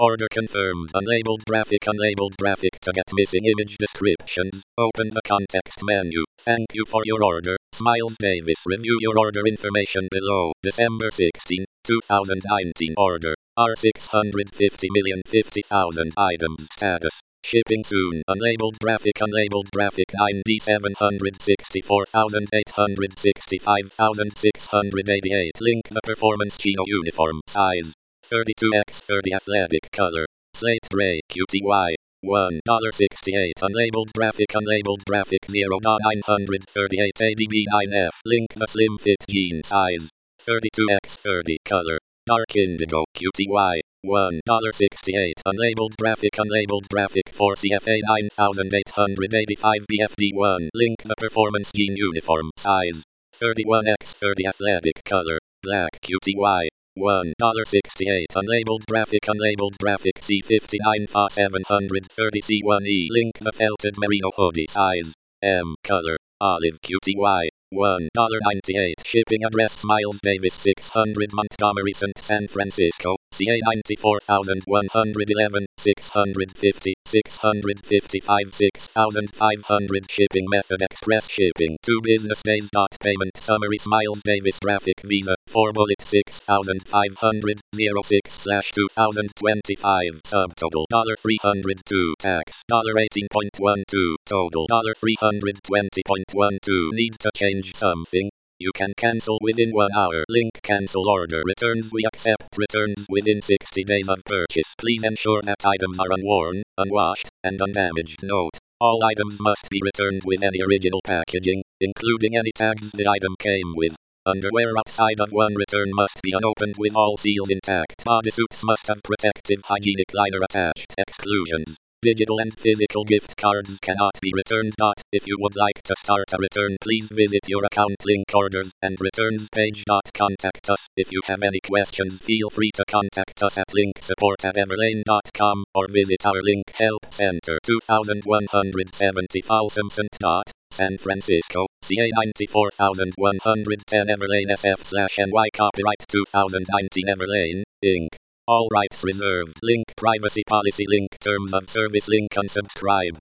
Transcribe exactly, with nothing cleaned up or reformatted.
Order confirmed. Unlabeled graphic. Unlabeled graphic to get missing image descriptions. Open the context menu. Thank you for your order. Smiles Davis. Review your order information below. December sixteenth, two thousand nineteen order. R six hundred fifty million fifty thousand items. Status. Shipping soon. Unlabeled graphic. Unlabeled graphic. nine D seven hundred sixty-four thousand eight hundred sixty-five thousand six hundred eighty-eight. Link the performance Chino uniform. Size thirty-two by thirty. Athletic color slate gray. Q T Y one dollar sixty-eight. Unlabeled graphic. Unlabeled graphic. zero point nine three eight A D B nine F. Link the slim fit jean. Size thirty-two by thirty. Color dark indigo. Q T Y one dollar sixty-eight. Unlabeled graphic. Unlabeled graphic. four C F A nine thousand eight hundred eighty-five B F D one. Link the performance jean uniform. Size thirty-one by thirty. Athletic color black. Q T Y one dollar sixty-eight. Unlabeled graphic. Unlabeled graphic. C fifty-nine F A seven thirty C one E. Link the felted merino hoodie. Size M. Color olive. Q T Y one dollar ninety-eight. Shipping address Smiles Davis six hundred Montgomery Saint San Francisco C A ninety-four thousand one hundred eleven, six hundred fifty, six hundred fifty-five, six thousand five hundred. Shipping method express shipping two business days. Payment summary Smiles Davis graphic Visa four bullet six thousand five hundred oh six slash two thousand twenty-five. Subtotal three hundred two. Tax eighteen point one two. Total three hundred twenty point one two. Need to change something? You can cancel within one hour. Link cancel order. Returns. We accept returns within sixty days of purchase. Please ensure that items are unworn, unwashed, and undamaged. Note: all items must be returned with any original packaging, including any tags the item came with. Underwear outside of one return must be unopened with all seals intact. Bodysuits must have protective hygienic liner attached. Exclusions: digital and physical gift cards cannot be returned. If you would like to start a return, please visit your account link orders and returns page. Contact us. If you have any questions, feel free to contact us at linksupport at everlane dot com or visit our link help center. two thousand one hundred seventy Folsom Saint. San Francisco C A ninety-four thousand one hundred ten Everlane S F slash N Y. Copyright two thousand nineteen Everlane, Incorporated. All rights reserved. Link privacy policy. Link terms of service. Link unsubscribe.